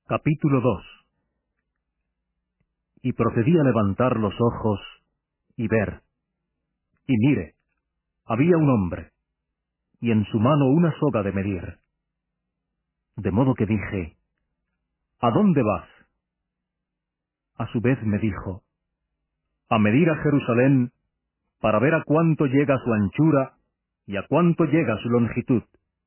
Capítulo 2. Y procedí a levantar los ojos y ver. Y mire, había un hombre, y en su mano una soga de medir. De modo que dije, ¿a dónde vas? A su vez me dijo, a medir a Jerusalén, para ver a cuánto llega su anchura y a cuánto llega su longitud.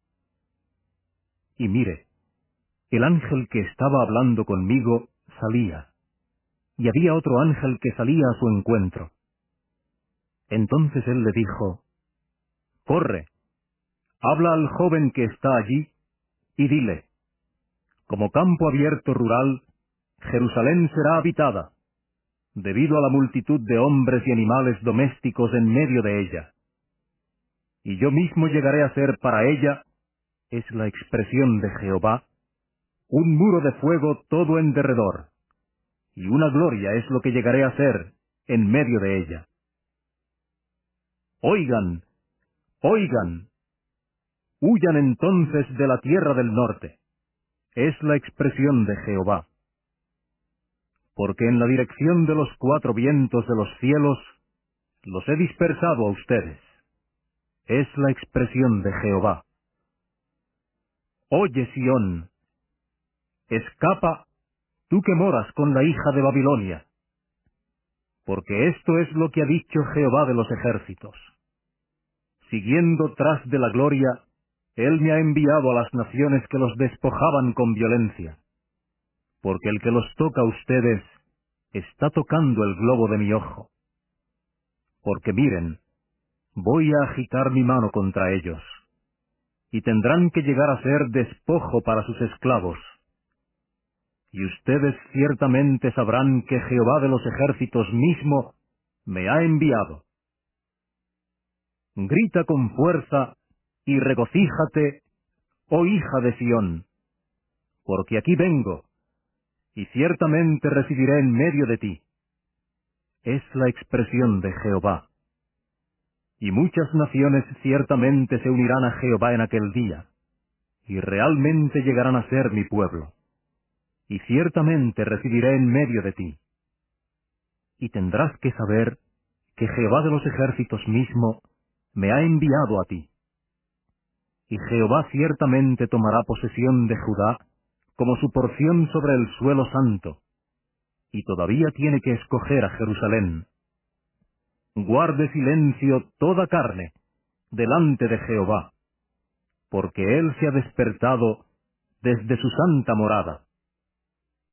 Y mire, el ángel que estaba hablando conmigo salía, y había otro ángel que salía a su encuentro. Entonces él le dijo, corre, habla al joven que está allí, y dile, como campo abierto rural, Jerusalén será habitada, debido a la multitud de hombres y animales domésticos en medio de ella. Y yo mismo llegaré a ser para ella, es la expresión de Jehová, un muro de fuego todo en derredor, y una gloria es lo que llegaré a ser en medio de ella. Oigan, oigan, huyan entonces de la tierra del norte, es la expresión de Jehová. Porque en la dirección de los cuatro vientos de los cielos los he dispersado a ustedes, es la expresión de Jehová. Oye, Sión, escapa, tú que moras con la hija de Babilonia, porque esto es lo que ha dicho Jehová de los ejércitos. Siguiendo tras de la gloria, Él me ha enviado a las naciones que los despojaban con violencia, porque el que los toca a ustedes está tocando el globo de mi ojo. Porque miren, voy a agitar mi mano contra ellos, y tendrán que llegar a ser despojo para sus esclavos. Y ustedes ciertamente sabrán que Jehová de los ejércitos mismo me ha enviado. Grita con fuerza y regocíjate, oh hija de Sión, porque aquí vengo, y ciertamente residiré en medio de ti. Es la expresión de Jehová. Y muchas naciones ciertamente se unirán a Jehová en aquel día, y realmente llegarán a ser mi pueblo. Y ciertamente residiré en medio de ti. Y tendrás que saber que Jehová de los ejércitos mismo me ha enviado a ti. Y Jehová ciertamente tomará posesión de Judá como su porción sobre el suelo santo, y todavía tiene que escoger a Jerusalén. Guarde silencio toda carne delante de Jehová, porque Él se ha despertado desde su santa morada.